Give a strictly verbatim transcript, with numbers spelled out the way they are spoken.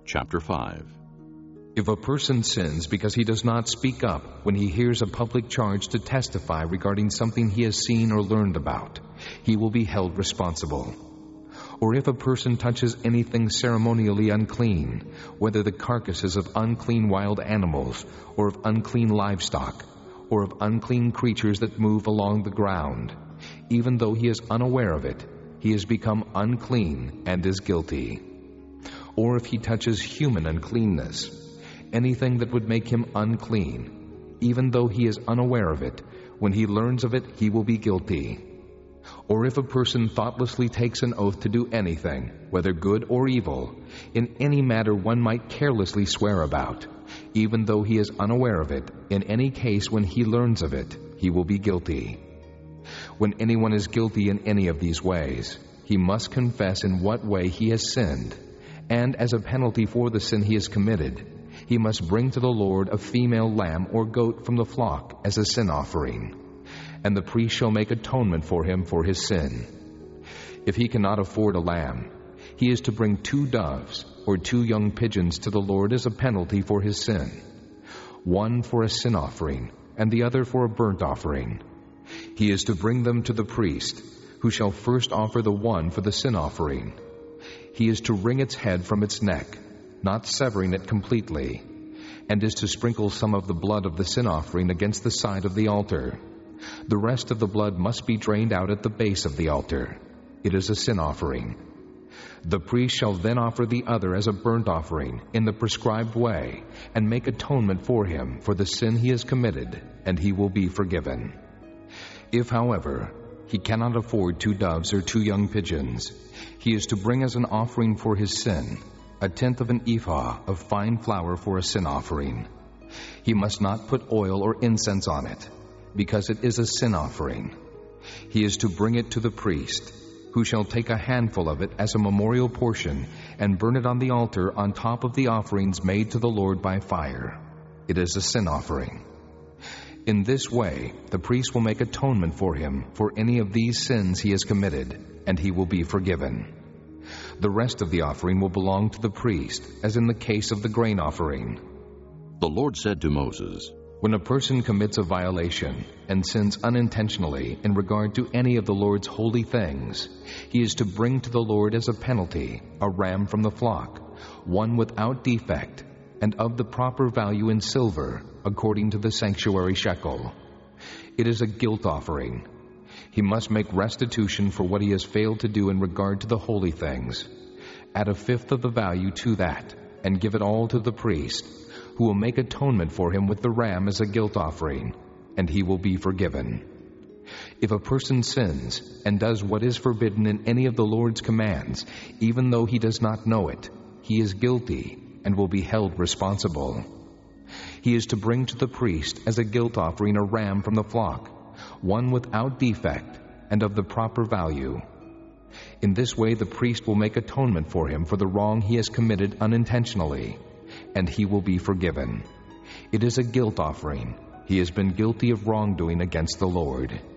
Chapter five. If a person sins because he does not speak up when he hears a public charge to testify regarding something he has seen or learned about, he will be held responsible. Or if a person touches anything ceremonially unclean, whether the carcasses of unclean wild animals, or of unclean livestock, or of unclean creatures that move along the ground, even though he is unaware of it, he has become unclean and is guilty. Or if he touches human uncleanness, anything that would make him unclean, even though he is unaware of it, when he learns of it, he will be guilty. Or if a person thoughtlessly takes an oath to do anything, whether good or evil, in any matter one might carelessly swear about, even though he is unaware of it, in any case when he learns of it, he will be guilty. When anyone is guilty in any of these ways, he must confess in what way he has sinned, and as a penalty for the sin he has committed, he must bring to the Lord a female lamb or goat from the flock as a sin offering, and the priest shall make atonement for him for his sin. If he cannot afford a lamb, he is to bring two doves or two young pigeons to the Lord as a penalty for his sin, one for a sin offering and the other for a burnt offering. He is to bring them to the priest, who shall first offer the one for the sin offering. He is to wring its head from its neck, not severing it completely, and is to sprinkle some of the blood of the sin offering against the side of the altar. The rest of the blood must be drained out at the base of the altar. It is a sin offering. The priest shall then offer the other as a burnt offering in the prescribed way, and make atonement for him for the sin he has committed, and he will be forgiven. If, however, he cannot afford two doves or two young pigeons, he is to bring as an offering for his sin a tenth of an ephah of fine flour for a sin offering. He must not put oil or incense on it, because it is a sin offering. He is to bring it to the priest, who shall take a handful of it as a memorial portion and burn it on the altar on top of the offerings made to the Lord by fire. It is a sin offering. In this way, the priest will make atonement for him for any of these sins he has committed, and he will be forgiven. The rest of the offering will belong to the priest, as in the case of the grain offering. The Lord said to Moses, When a person commits a violation and sins unintentionally in regard to any of the Lord's holy things, he is to bring to the Lord as a penalty a ram from the flock, one without defect, and of the proper value in silver, according to the sanctuary shekel. It is a guilt offering. He must make restitution for what he has failed to do in regard to the holy things. Add a fifth of the value to that, and give it all to the priest, who will make atonement for him with the ram as a guilt offering, and he will be forgiven. If a person sins and does what is forbidden in any of the Lord's commands, even though he does not know it, he is guilty and will be held responsible. He is to bring to the priest as a guilt offering a ram from the flock, one without defect and of the proper value. In this way the priest will make atonement for him for the wrong he has committed unintentionally, and he will be forgiven. It is a guilt offering. He has been guilty of wrongdoing against the Lord.